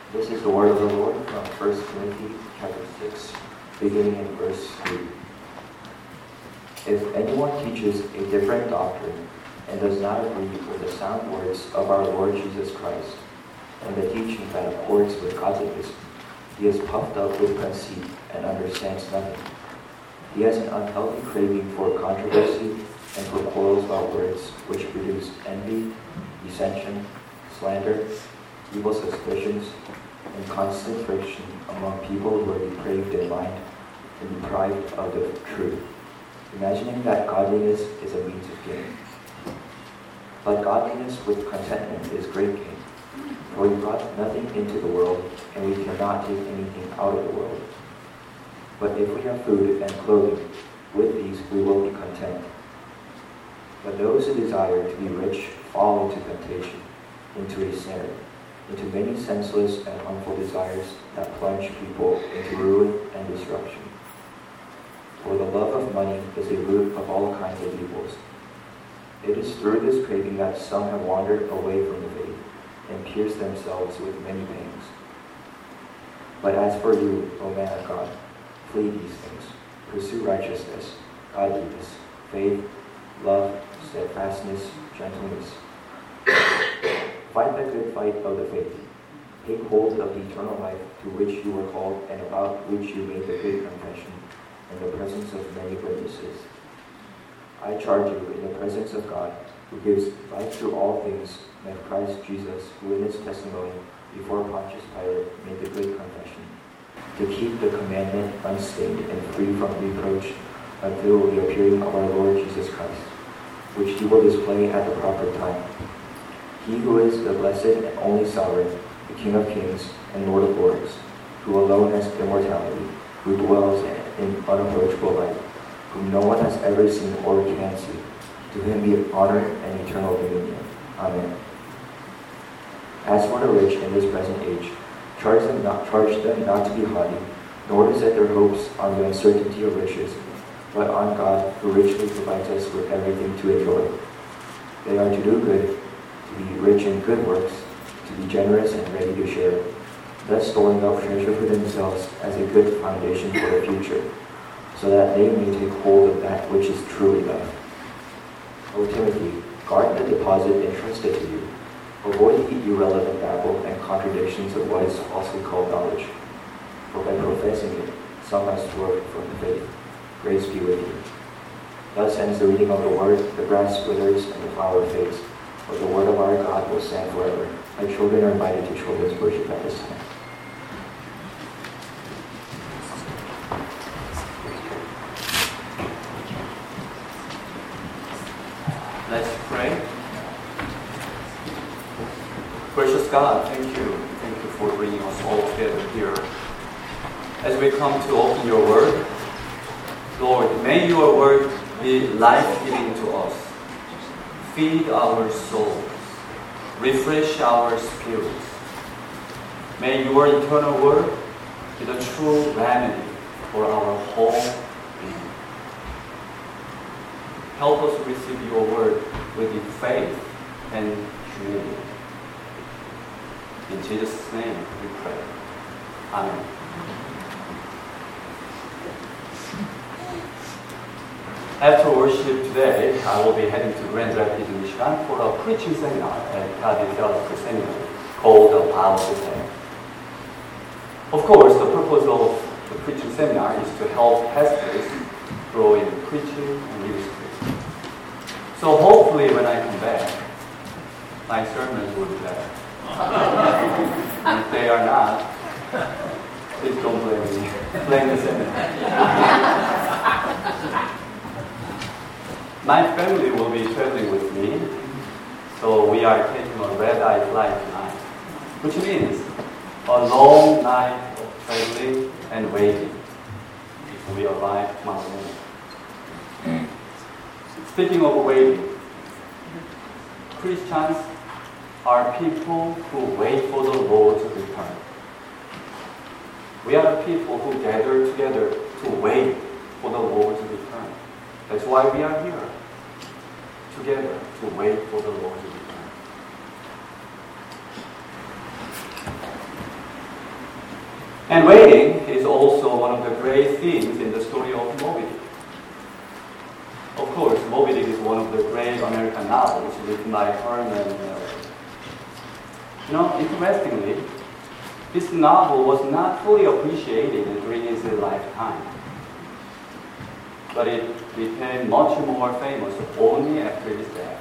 This is the word of the Lord from 1 Timothy chapter 6, beginning in verse 3. If anyone teaches a different doctrine and does not agree with the sound words of our Lord Jesus Christ and the teaching that accords with godliness, he is puffed up with conceit and understands nothing. He has an unhealthy craving for controversy and for quarrels about words, which produce envy, dissension, slander, evil suspicions, and constant friction among people who are depraved in mind and deprived of the truth, imagining that godliness is a means of gain. But godliness with contentment is great gain, for we brought nothing into the world, and we cannot take anything out of the world. But if we have food and clothing, with these we will be content. But those who desire to be rich fall into temptation, into a snare, into many senseless and harmful desires that plunge people into ruin and destruction. For the love of money is a root of all kinds of evils. It is through this craving that some have wandered away from the faith and pierced themselves with many pains. But as for you, O man of God, flee these things. Pursue righteousness, godliness, faith, love, steadfastness, gentleness. Fight the good fight of the faith. Take hold of the eternal life to which you were called and about which you made the great confession in the presence of many witnesses. I charge you in the presence of God, who gives life to all things, and of Christ Jesus, who in his testimony before Pontius Pilate made the great confession, to keep the commandment unstained and free from reproach until the appearing of our Lord Jesus Christ, which he will display at the proper time. He who is the blessed and only sovereign, the King of kings and Lord of lords, who alone has immortality, who dwells in unapproachable light, whom no one has ever seen or can see, to him be honor and eternal dominion. Amen. As for the rich in this present age, charge them not to be haughty, nor to set their hopes on the uncertainty of riches, but on God, who richly provides us with everything to enjoy. They are to do good, to be rich in good works, to be generous and ready to share, thus storing up treasure for themselves as a good foundation for the future, so that they may take hold of that which is truly life. O Timothy, guard the deposit entrusted to you. Avoid the irrelevant babble and contradictions of what is falsely called knowledge, for by professing it, some have swerved from the faith. Grace be with you. Thus ends the reading of the word. The grass withers and the flower fades, but the word of our God will stand forever. My children are invited to children's worship at this time. Let's pray. Gracious God, thank you. Thank you for bringing us all together here. As we come to open your word, Lord, may your word be life-giving to us. Feed our souls. Refresh our spirits. May your eternal word be the true remedy for our whole being. Help us receive your word with faith and humility. In Jesus' name we pray. Amen. After worship today, I will be heading to Grand Rapids, Michigan for a preaching seminar at Cardiff Theological Seminary called The Power of Faith. Of course, the purpose of the preaching seminar is to help pastors grow in preaching and ministry. So hopefully when I come back, my sermons will be better. And if they are not, please don't blame me. Blame the seminar. My family will be traveling with me, so we are taking a red-eye flight tonight, which means a long night of traveling and waiting before we arrive tomorrow morning. Speaking of waiting, Christians are people who wait for the Lord's return. We are people who gather together to wait for the Lord's return. That's why we are here, together to wait for the Lord's return. And waiting is also one of the great themes in the story of Moby Dick. Of course, Moby Dick is one of the great American novels written by Herman Melville. Interestingly, this novel was not fully appreciated during his lifetime, but it became much more famous only after his death.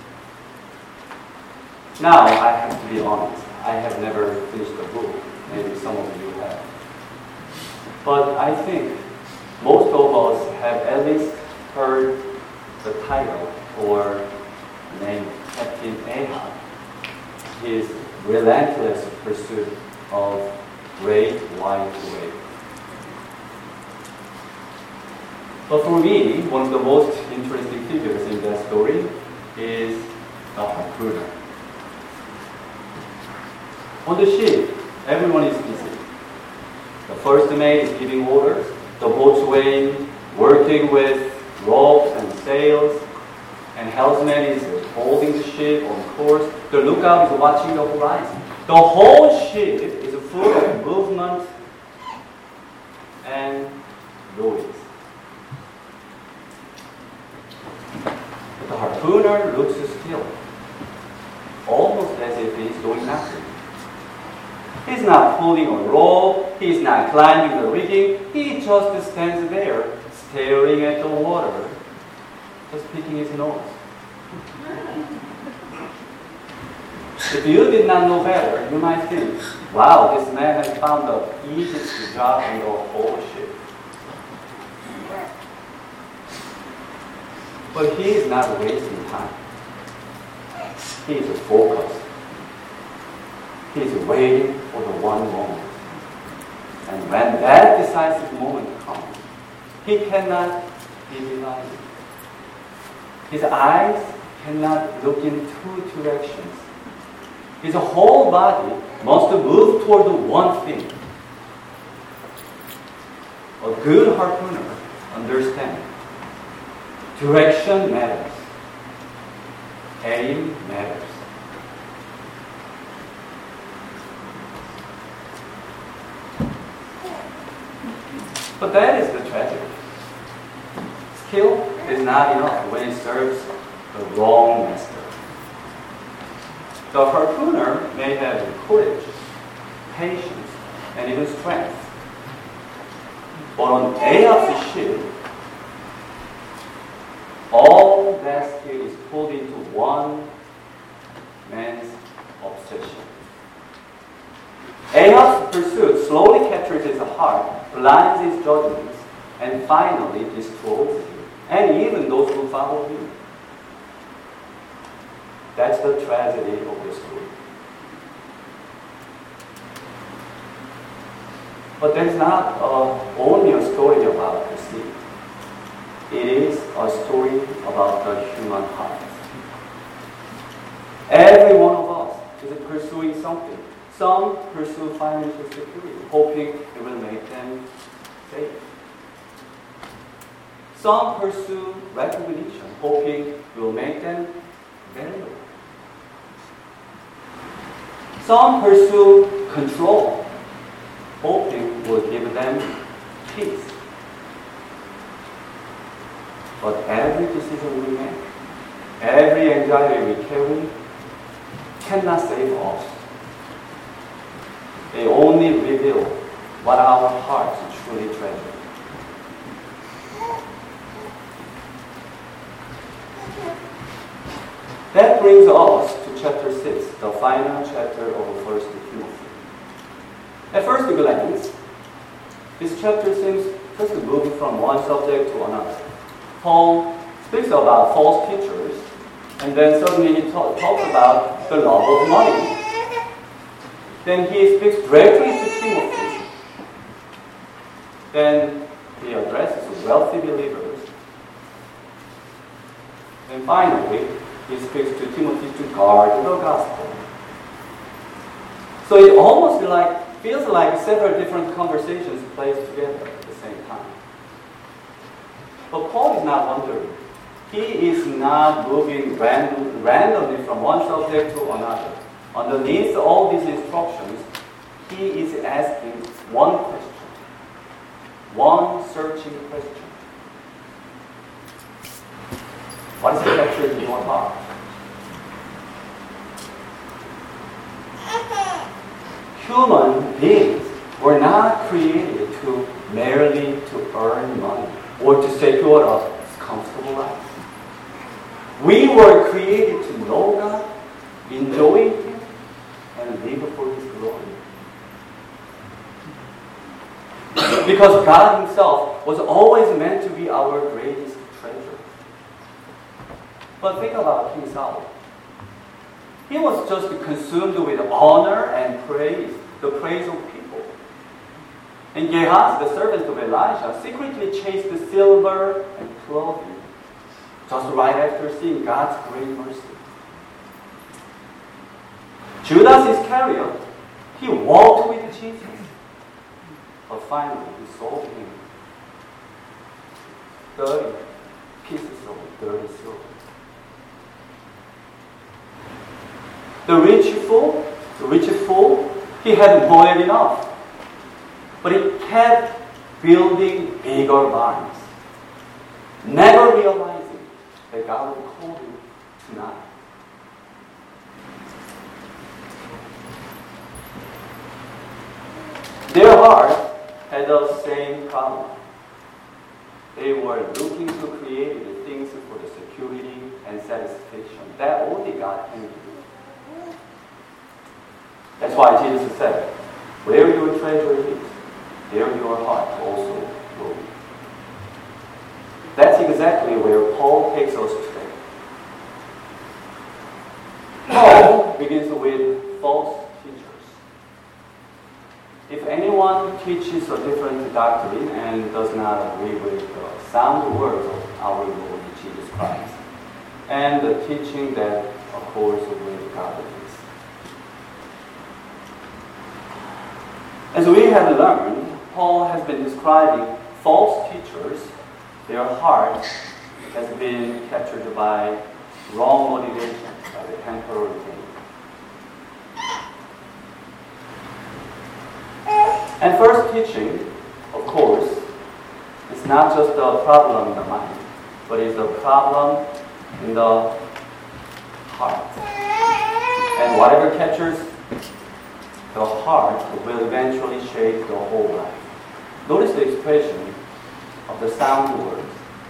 Now, I have to be honest, I have never finished the book. Maybe some of you have. But I think most of us have at least heard the title or name Captain Ahab, his relentless pursuit of great white whale. But for me, one of the most interesting figures in that story is the harpooner. On the ship, everyone is busy. The first mate is giving orders, the boatswain working with ropes and sails, and helmsman is holding the ship on course. The lookout is watching the horizon. The whole ship is full of movement and noise. But the harpooner looks still, almost as if he's doing nothing. He's not pulling a rope, he's not climbing the rigging, he just stands there, staring at the water, just picking his nose. If you did not know better, you might think, wow, this man has found the easiest job in the whole ship. But he is not wasting time. He is focused. He is waiting for the one moment. And when that decisive moment comes, he cannot be divided. His eyes cannot look in two directions. His whole body must move toward the one thing. A good harpooner understands. Direction matters. Aim matters. But that is the tragedy. Skill is not enough when it serves the wrong master. The harpooner may have courage, patience, and even strength. But on Ahab's ship, all that skill is pulled into one man's obsession. Ahab's pursuit slowly captures his heart, blinds his judgments, and finally destroys him, and even those who follow him. That's the tragedy of the story. But that's not only a story about the sea. It is a story about the human heart. Every one of us is pursuing something. Some pursue financial security, hoping it will make them safe. Some pursue recognition, hoping it will make them valuable. Some pursue control, hoping it will give them peace. But every decision we make, every anxiety we carry, cannot save us. They only reveal what our hearts truly treasure. That brings us to chapter 6, the final chapter of 1 Timothy. At first glance, this chapter seems just moving from one subject to another. Paul speaks about false teachers, and then suddenly he talks about the love of money. Then he speaks directly to Timothy. Then he addresses wealthy believers. And finally, he speaks to Timothy to guard the gospel. So it almost feels like several different conversations placed together at the same time. But Paul is not wondering. He is not moving randomly from one subject to another. Underneath all these instructions, he is asking one question. One searching question. What is captured in your heart? Human beings were not created to merely to earn money or to secure a comfortable life. We were created to know God, enjoy Him, and live for His glory. Because God Himself was always meant to be our greatest treasure. But think about King Saul. He was just consumed with honor and praise, the praise of people. And Gehazi, the servant of Elijah, secretly chased the silver and clothing, just right after seeing God's great mercy. Judas Iscariot, he walked with Jesus, but finally he sold him 30 pieces of dirty silver. The rich fool, he had more than enough, but he kept building bigger barns, never realizing that God would call him tonight. Their heart had the same problem. They were looking to create the things for the security and satisfaction that only God can do. That's why Jesus said, where your treasure is, there your heart also will be. That's exactly where Paul takes us today. Paul begins with false teachers. If anyone teaches a different doctrine and does not agree with the sound words of our Lord Jesus Christ, and the teaching that accords with godliness. As we have learned, Paul has been describing false teachers. Their heart has been captured by wrong motivation, by the temporal gain. And first teaching, of course, is not just a problem in the mind, but is a problem in the heart. And whatever captures the heart will eventually shape the whole life. Notice the expression of the sound word.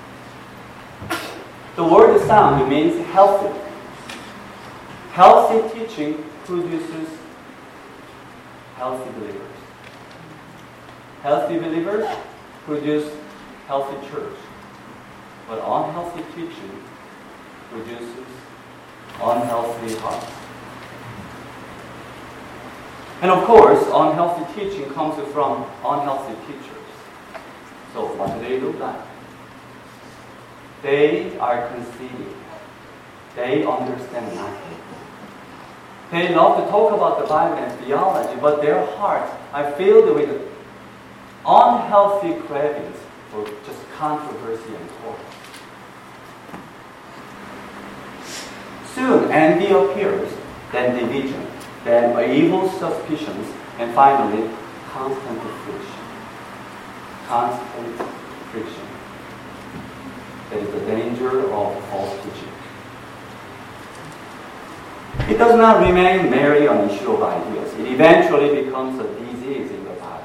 The word sound means healthy. Healthy teaching produces healthy believers. Healthy believers produce healthy church. But unhealthy teaching produces unhealthy hearts. And of course, unhealthy teaching comes from unhealthy teachers. So what do they look like? They are conceited. They understand nothing. They love to talk about the Bible and theology, but their hearts are filled with unhealthy cravings for just controversy and talk. Soon envy appears, then division, then evil suspicions, and finally constant friction. Constant friction. That is the danger of false teaching. It does not remain merely an issue of ideas. It eventually becomes a disease in the body.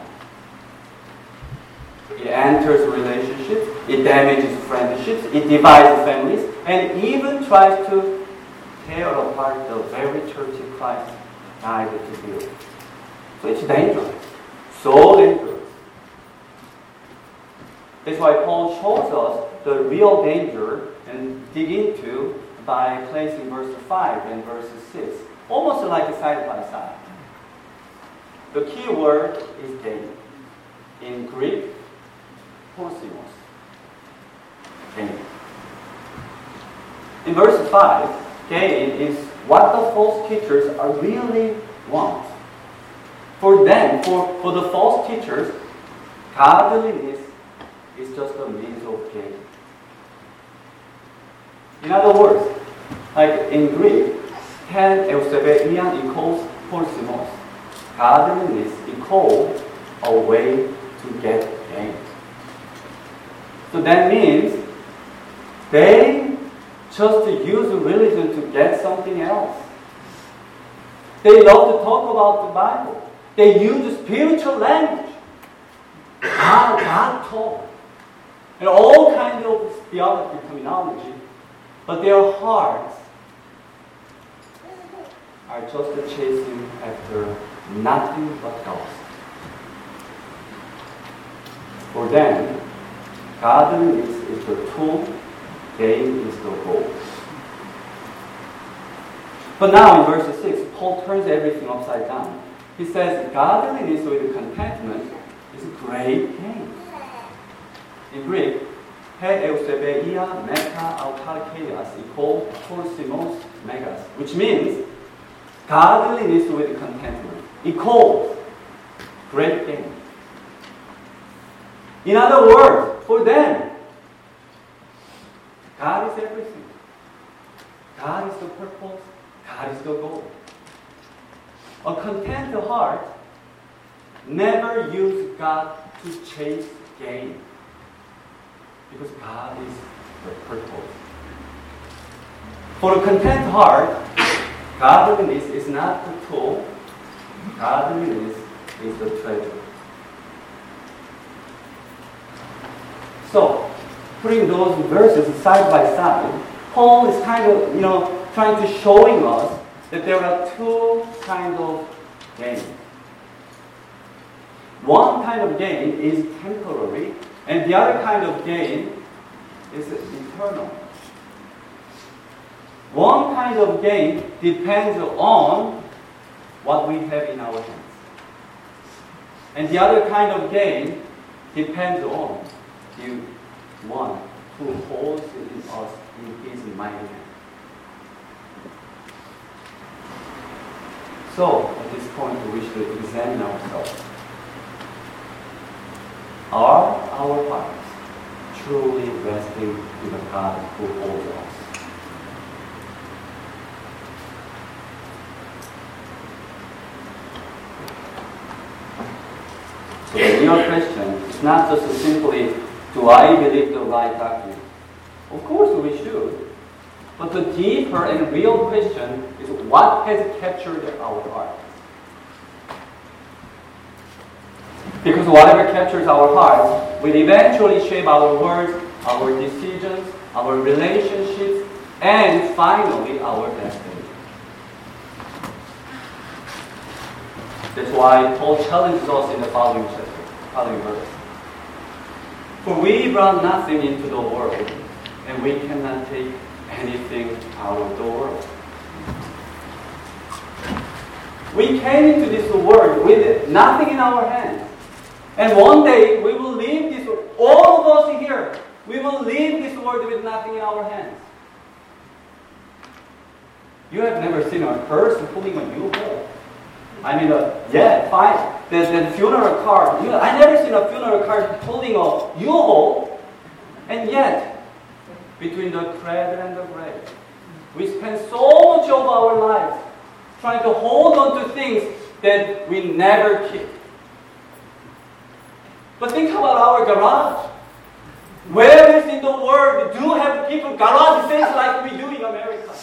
It enters relationships, it damages friendships, it divides families, and even tries to tear apart the very church Christ died to build. So it's dangerous. So dangerous. That's why Paul shows us the real danger and dig into by placing verse 5 and verse 6, almost like a side by side. The key word is gain. In Greek, porsimos. Gain. In verse 5, gain is what the false teachers are really want. For them, for the false teachers, godliness is just a means of gain. In other words, like in Greek, ten eusebeian equals porsimos. godliness equals a way to get gain. So that means they just use religion to get something else. They love to talk about the Bible. They use spiritual language. God talk. And all kinds of theology terminology. But their hearts are just chasing after nothing but dust. For them, godliness is the tool, gain is the goal. But now in verse 6, Paul turns everything upside down. He says, godliness with contentment is great gain. In Greek, he eusebeia meta autarkeias equal torsimos megas, which means godliness with contentment equals great gain. In other words, for them, God is everything. God is the purpose. God is the goal. A content heart never uses God to chase gain. Because God is the purpose. For a content heart, godliness is not the tool. Godliness is the treasure. So, putting those verses side by side, Paul is kind of, trying to showing us that there are two kinds of gain. One kind of gain is temporary, and the other kind of gain is eternal. One kind of gain depends on what we have in our hands. And the other kind of gain depends on the one who holds in us in his mighty hand. So, at this point, we should examine ourselves. Are our hearts truly resting in the God who holds us? So the real question is not just simply, do I believe the right doctrine? Of course we should. But the deeper and real question is, what has captured our heart? Because whatever captures our hearts will eventually shape our words, our decisions, our relationships, and finally our destiny. That's why Paul challenges us in the following verse. For we brought nothing into the world, and we cannot take anything out of the world. We came into this world with nothing in our hands. And one day we will leave this world. All of us here, we will leave this world with nothing in our hands. You have never seen a person pulling a U-Haul. I mean, fine. The funeral car. I never seen a funeral car pulling a U-Haul. And yet, between the cradle and the grave, we spend so much of our lives trying to hold on to things that we never keep. But think about our garage. Where else in the world do have people garage sales like we do in America?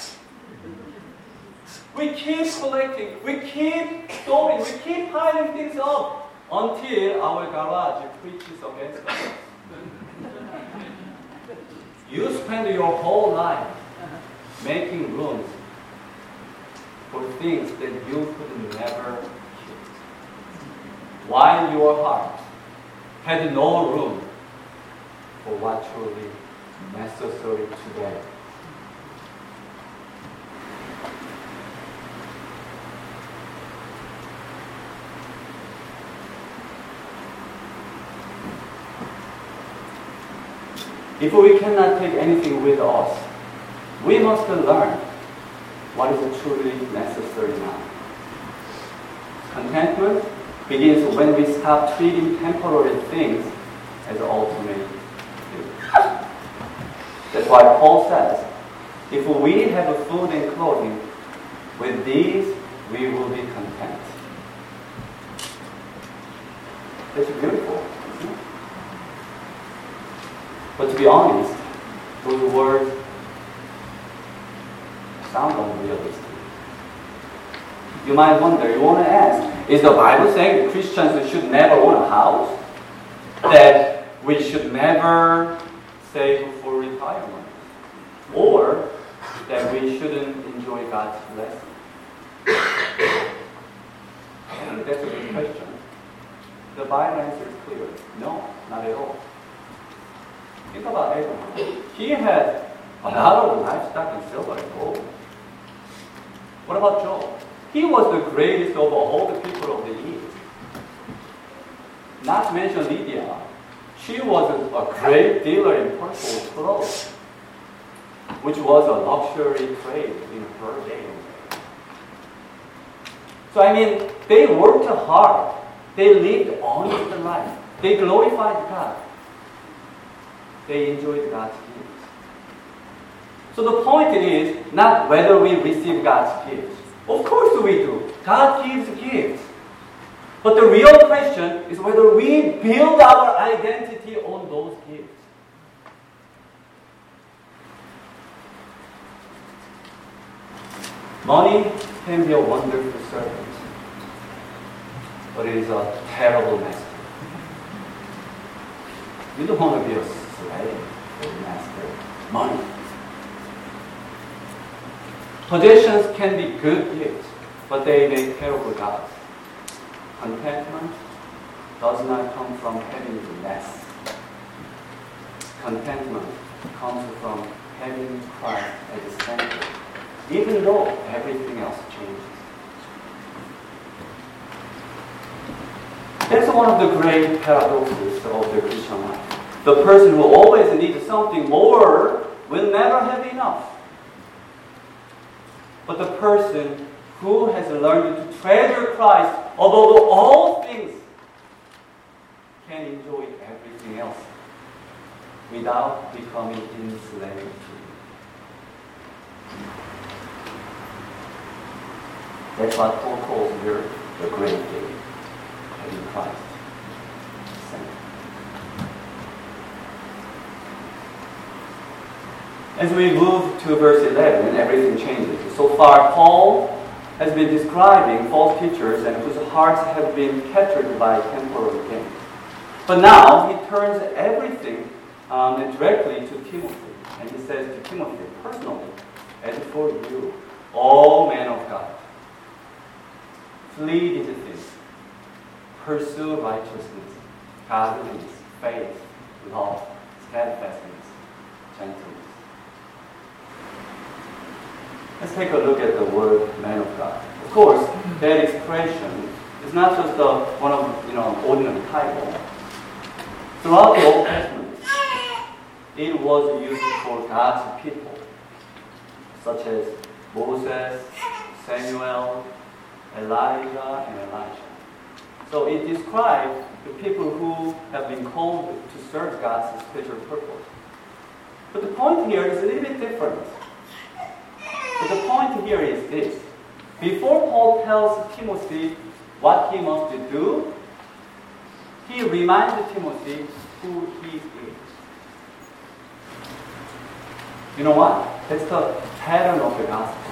We keep collecting, we keep storing, we keep piling things up until our garage preaches against us. You spend your whole life making rooms for things that you could never keep, while your heart had no room for what truly necessary today. If we cannot take anything with us, we must learn what is truly necessary now. Contentment begins when we stop treating temporary things as ultimate things. That's why Paul says, if we have food and clothing, with these we will be content. That's beautiful, isn't it? But to be honest, those words sound unrealistic. You might wonder, you want to ask, is the Bible saying that Christians should never own a house? That we should never save for retirement? Or that we shouldn't enjoy God's blessing? I think that's a good question. The Bible answer is clear. No, not at all. Think about Abraham. He had a lot of livestock in silver and gold. What about Job? He was the greatest of all the people of the East. Not to mention Lydia. She was a great dealer in purple clothes, which was a luxury trade in her day. So they worked hard. They lived honest life. They glorified God. They enjoyed God's gifts. So the point is not whether we receive God's gifts. Of course we do. God gives gifts. But the real question is whether we build our identity on those gifts. Money can be a wonderful servant, but it is a terrible master. You don't want to be a slave or master. Money. Possessions can be good gifts, but they make terrible gods. Contentment does not come from having less. Contentment comes from having Christ at the center, even though everything else changes. That's one of the great paradoxes of the Christian life. The person who always needs something more will never have enough. But the person who has learned to treasure Christ above all things can enjoy everything else without becoming enslaved to it. That's what Paul calls here the great day, having Christ. As we move to verse 11, everything changes. So far, Paul has been describing false teachers and whose hearts have been captured by temporal gain. But now he turns everything directly to Timothy. And he says to Timothy personally, as for you, all men of God, flee these things. Pursue righteousness, godliness, faith, love, steadfastness, gentleness. Let's take a look at the word man of God. Of course, that expression is not just one of ordinary title. Throughout the Old Testament, it was used for God's people, such as Moses, Samuel, Elijah, and Elisha. So it describes the people who have been called to serve God's special purpose. But the point here is a little bit different. But the point here is this. Before Paul tells Timothy what he must do, he reminds Timothy who he is. You know what? That's the pattern of the gospel.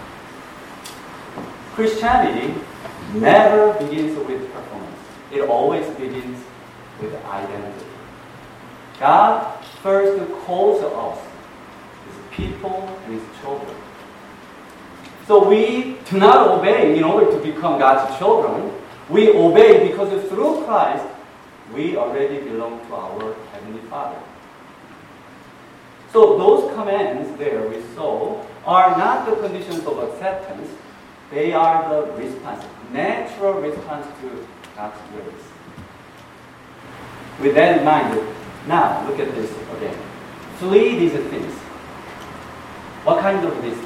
Christianity never begins with performance. It always begins with identity. God first calls us, His people and His children. So we do not obey in order to become God's children. We obey because through Christ, we already belong to our Heavenly Father. So those commands there we saw are not the conditions of acceptance. They are the response, natural response to God's grace. With that in mind, now look at this again. Flee these things. What kind of these things?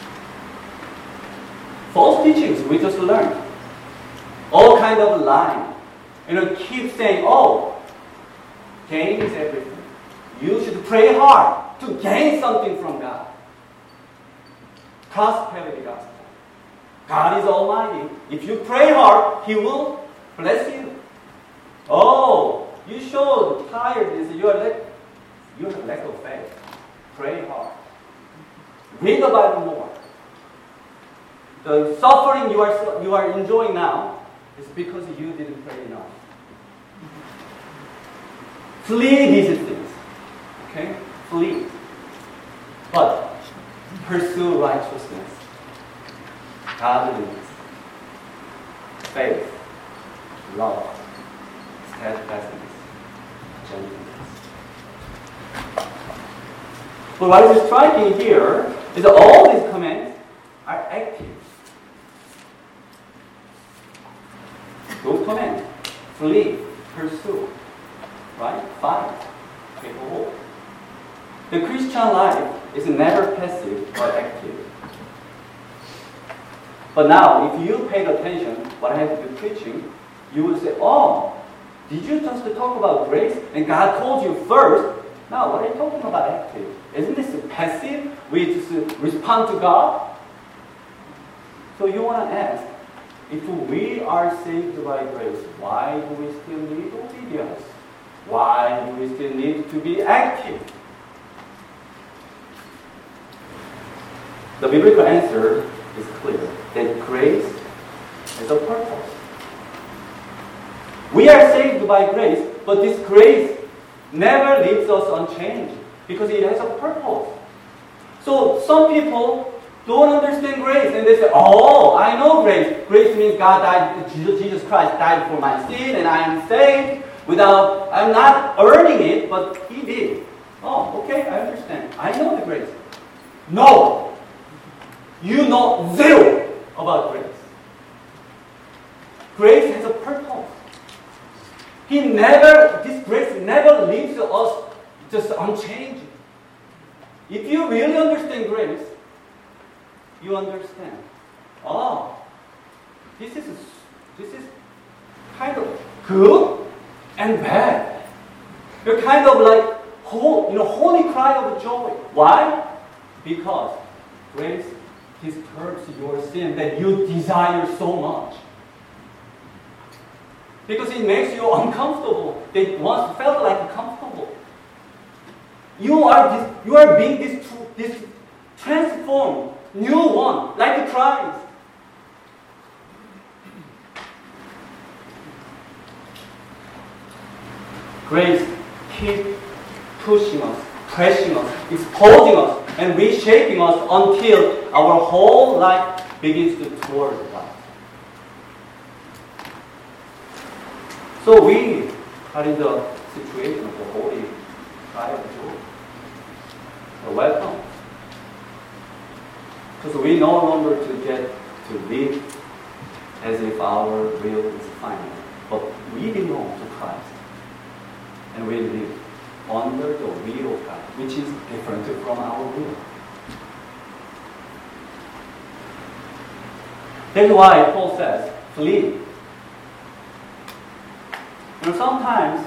False teachings we just learned. All kind of lying. Keep saying, gain is everything. You should pray hard to gain something from God. Prosperity gospel. God is almighty. If you pray hard, He will bless you. decided is you have lack of faith. Pray hard. Read the Bible more. The suffering you are enjoying now is because you didn't pray enough. Flee these things. Okay? Flee. But pursue righteousness, godliness, faith, love, steadfastness, gentleness. But what is striking here is that all these commands are active. Those commands, flee, pursue, right? Fight, take a hold. The Christian life is never passive but active. But now, if you paid attention what I have been preaching, you will say, oh, did you just talk about grace and God called you first? Now, what are you talking about active? Isn't this passive? We just respond to God? So you want to ask, if we are saved by grace, why do we still need obedience? Why do we still need to be active? The biblical answer is clear, that grace has a purpose. We are saved by grace, but this grace never leaves us unchanged because it has a purpose. So some people don't understand grace and they say, oh, I know grace. Grace means God died, Jesus Christ died for my sin and I am saved I'm not earning it, but He did. Oh, okay, I understand. I know the grace. No! You know zero about grace. Grace has a purpose. This grace never leaves us just unchanged. If you really understand grace, you understand. Oh, this is kind of good and bad. You're kind of like holy cry of joy. Why? Because grace disturbs your sin that you desire so much. Because it makes you uncomfortable. That once felt like comfortable. You are being this transformed, new one, like Christ. Grace keeps pushing us, pressing us, exposing us, and reshaping us until our whole life begins to towards God. So we are in the situation of the holy cry of joy. So welcome. Because we no longer get to live as if our will is final, but we belong to Christ. And we live under the will of God, which is different from our will. That's why Paul says, flee. Sometimes,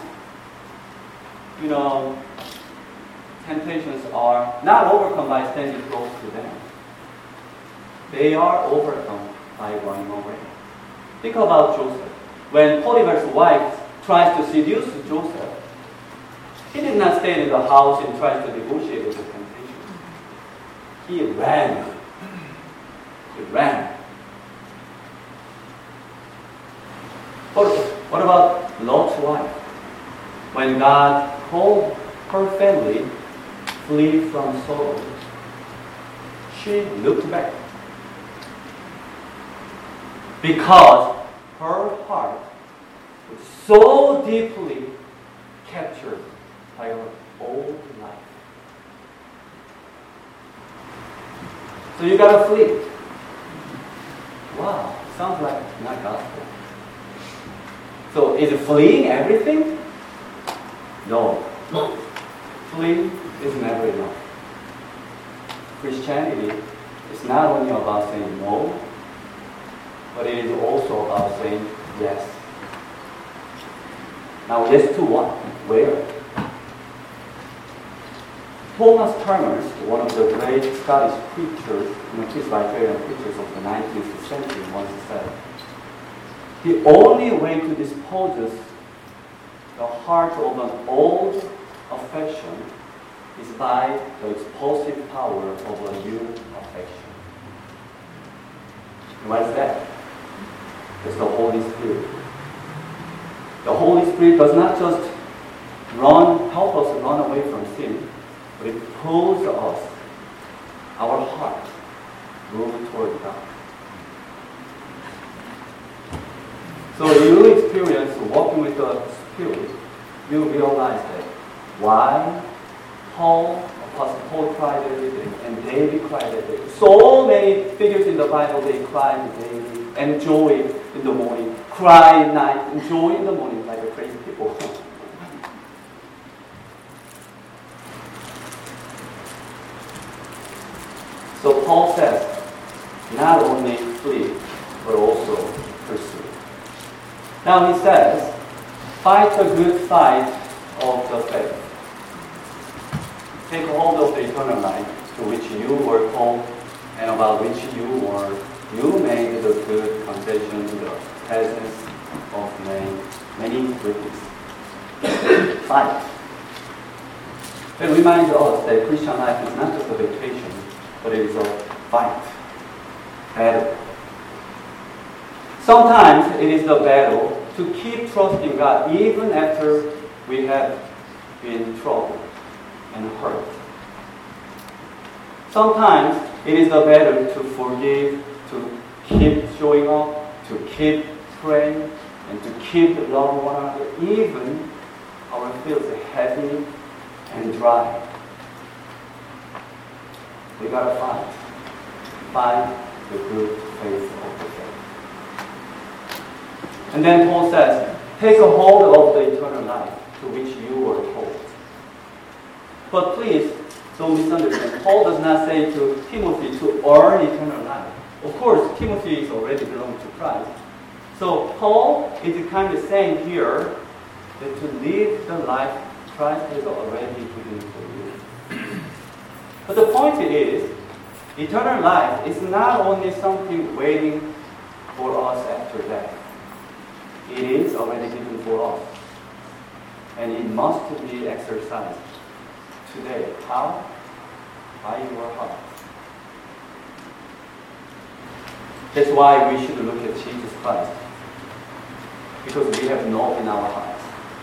temptations are not overcome by standing close to them. They are overcome by running away. Think about Joseph. When Potiphar's wife tries to seduce Joseph, he did not stay in the house and try to negotiate with the temptation. He ran. What about Lot's wife? When God called her family flee from Sodom, she looked back. Because her heart was so deeply captured by her old life. So you gotta flee. Wow, sounds like not gospel. So is fleeing everything? No. Fleeing is never enough. Christianity is not only about saying no, but it is also about saying yes. Now yes to what? Where? Thomas Chalmers, one of the great Scottish preachers, Presbyterian preachers of the 19th century, once said, the only way to dispose the heart of an old affection is by the explosive power of a new affection. And what is that? It's the Holy Spirit. The Holy Spirit does not just help us run away from sin, but it pulls us, our heart, move toward God. So you experience walking with the Spirit, you realize that why Apostle Paul cried every day, and David cried every day. So many figures in the Bible, they cried daily, and joy in the morning, cry at night, and joy in the morning, like the crazy people. So Paul says, not only flee, but also pursue. Now he says, fight a good fight of the faith. Take hold of the eternal life to which you were called and about which you made the good confession in the presence of many witnesses. Fight. It reminds us that Christian life is not just a vacation, but it is a fight. Battle. Sometimes it is the battle to keep trusting God even after we have been troubled and hurt. Sometimes it is the battle to forgive, to keep showing up, to keep praying, and to keep loving one another, even our feels heavy and dry. We gotta fight. Fight the good faith of the faith. And then Paul says, take a hold of the eternal life to which you were called. But please, don't misunderstand. Paul does not say to Timothy to earn eternal life. Of course, Timothy is already belonging to Christ. So Paul is kind of saying here that to live the life Christ has already given for you. But the point is, eternal life is not only something waiting for us after death. It is already given for us. And it must be exercised today. How? By your heart. That's why we should look at Jesus Christ. Because we have no in our hearts.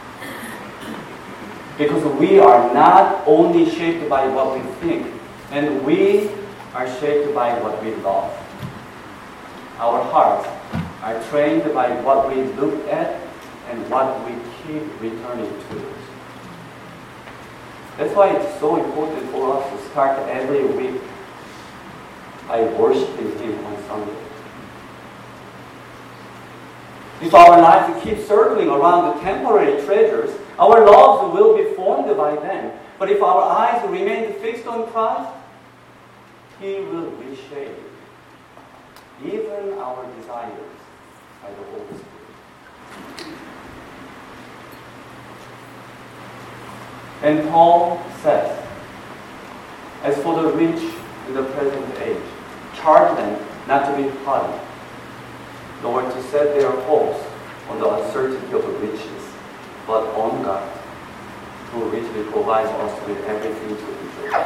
Because we are not only shaped by what we think, and we are shaped by what we love. Our hearts are trained by what we look at and what we keep returning to. That's why it's so important for us to start every week by worshiping Him on Sunday. If our life keeps circling around the temporary treasures, our loves will be formed by them. But if our eyes remain fixed on Christ, He will reshape even our desires by the Holy Spirit. And Paul says, as for the rich in the present age, charge them not to be haughty, nor to set their hopes on the uncertainty of riches, but on God, who richly provides us with everything to enjoy.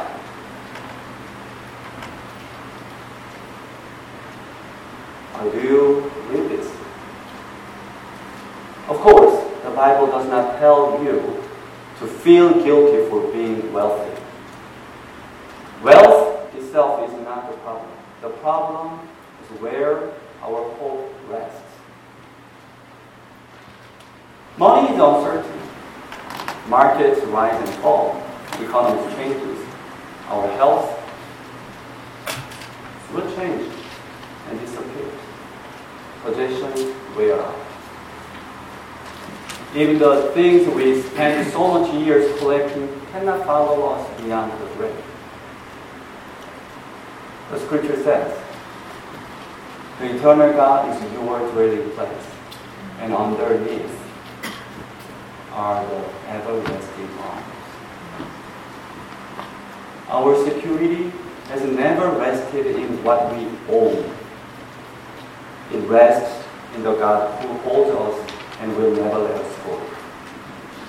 How do you read this? Of course, the Bible does not tell you to feel guilty for being wealthy. Wealth itself is not the problem. The problem is where our hope rests. Money is uncertain. Markets rise and fall. Economies changes. Our health will change and disappear. Possessions wear out. Even the things we spend so much years collecting cannot follow us beyond the grave. The scripture says, the eternal God is your dwelling place, and underneath are the everlasting arms. Our security has never rested in what we own. It rests in the God who holds us and will never let us go.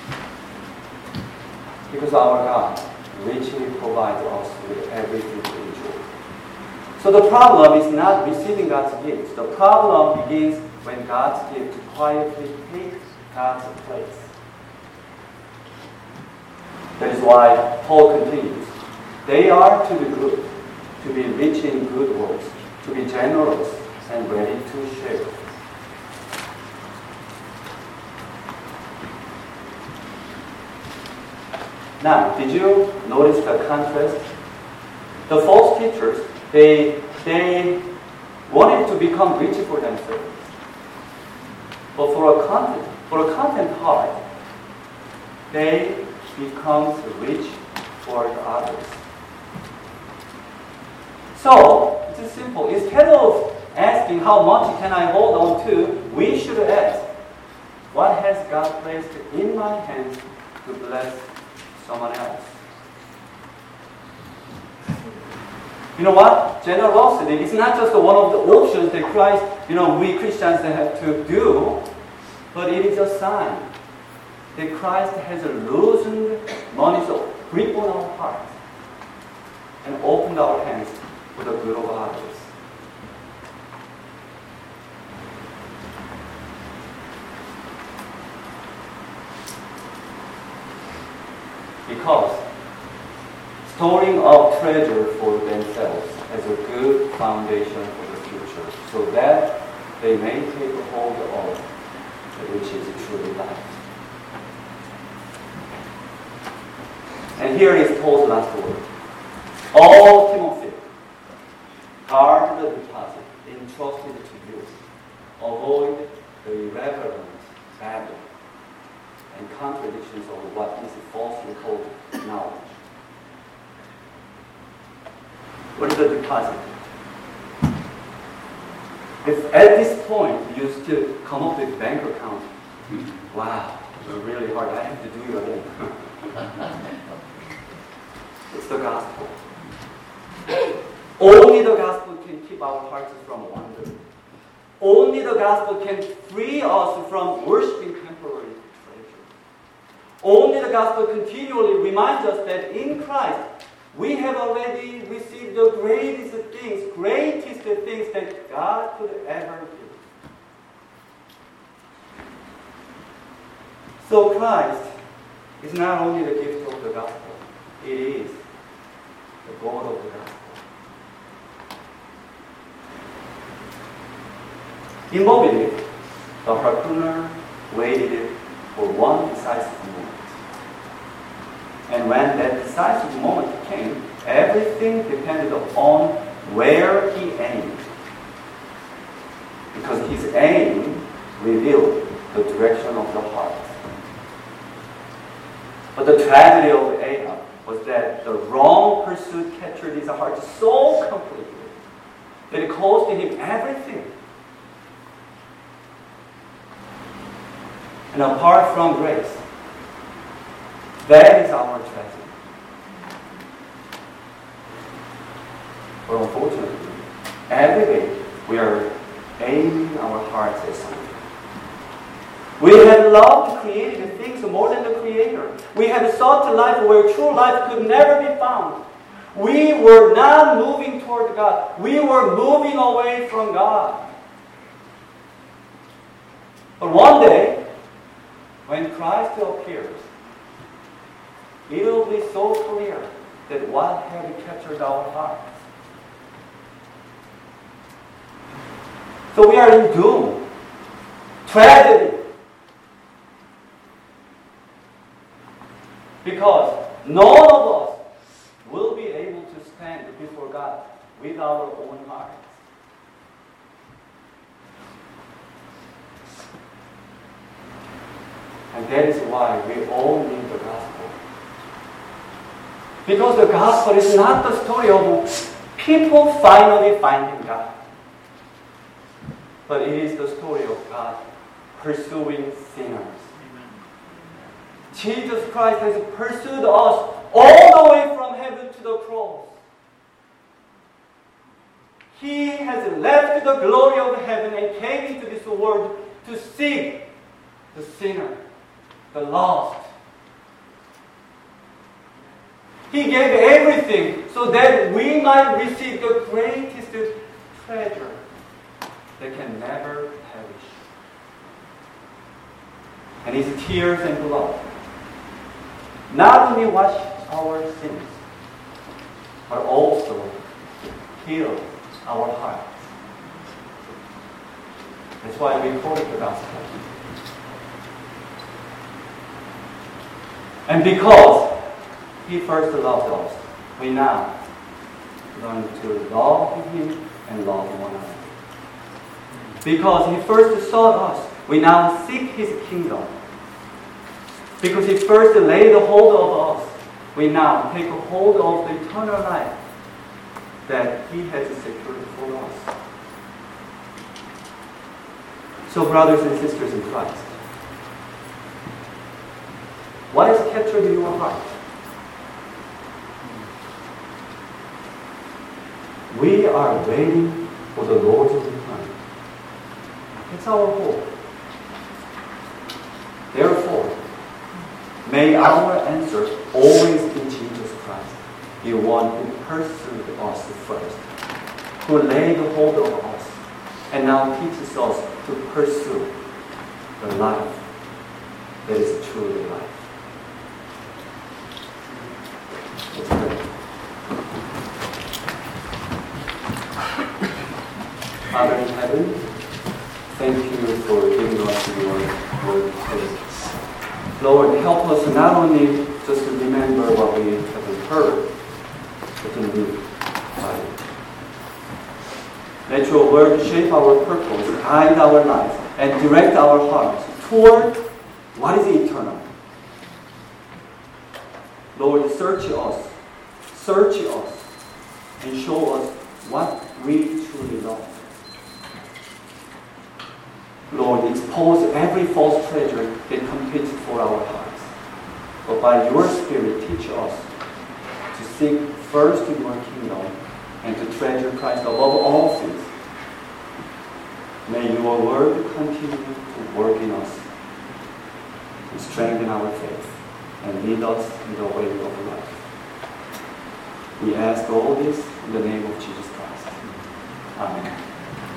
because our God richly provides us with everything to enjoy. So the problem is not receiving God's gifts. The problem begins when God's gift quietly takes God's place. That is why Paul continues. They are to the good, to be rich in good works, to be generous and ready to share. Now, did you notice the contrast? The false teachers, they wanted to become rich for themselves. But for a content heart, they become rich for the others. So, it's simple. Instead of asking how much can I hold on to, we should ask, what has God placed in my hands to bless someone else? You know what? Generosity is not just one of the options that Christ, we Christians have to do, but it is a sign that Christ has loosened money's grip on our hearts and opened our hands for the good of others. Because storing up treasure for themselves as a good foundation for the future, so that they may take hold of which is truly life. And here is Paul's last word. All Timothy, guard the deposit entrusted to you. Avoid the irreverent babble and contradictions of what is falsely called knowledge. What is the deposit? If at this point you still come up with bank account, wow, it's really hard. I have to do it again. It's the gospel. Only the gospel can keep our hearts from wandering. Only the gospel can free us from worshiping temporary treasure. Only the gospel continually reminds us that in Christ we have already received the greatest things that God could ever give. So Christ is not only the gift of the gospel, it is the God of the gospel. Immobilely, the harpooner waited for one decisive moment. And when that decisive moment came, everything depended on where he aimed. Because his aim revealed the direction of the heart. But the tragedy of Ahab was that the wrong pursuit captured his heart so completely that it cost him everything. And apart from grace, that is our tragedy. But unfortunately, every day we are aiming our hearts at something. We have loved created things more than the Creator. We have sought a life where true life could never be found. We were not moving toward God. We were moving away from God. But one day, when Christ appears, it will be so clear that what had captured our hearts. So we are in doom, tragedy. Because none of us will be able to stand before God with our own hearts. And that is why we all need the gospel. Because the gospel is not the story of people finally finding God. But it is the story of God pursuing sinners. Jesus Christ has pursued us all the way from heaven to the cross. He has left the glory of heaven and came into this world to seek the sinner, the lost. He gave everything so that we might receive the greatest treasure that can never perish. And His tears and blood not only wash our sins, but also heal our hearts. That's why we quote the gospel. And because He first loved us, we now learn to love Him and love one another. Because He first sought us, we now seek His kingdom. Because He first laid hold of us, we now take a hold of the eternal life that He has secured for us. So, brothers and sisters in Christ, what has captured your heart? We are waiting for the Lord's return. It's our hope. Therefore, may our answer always be Jesus Christ, the one who pursued us first, who laid hold of us, and now teaches us to pursue the life that is truly life. Let's pray. Father in heaven, thank you for giving us your word today. Lord, help us not only just to remember what we have heard, but to live by it. Let your word shape our purpose, guide our lives, and direct our hearts toward what is eternal. Lord, search us, and show us what we truly love. Lord, expose every false treasure that competes for our hearts. But by your Spirit, teach us to seek first your kingdom and to treasure Christ above all things. May your word continue to work in us, to strengthen our faith, and lead us in the way of life. We ask all this in the name of Jesus Christ. Amen.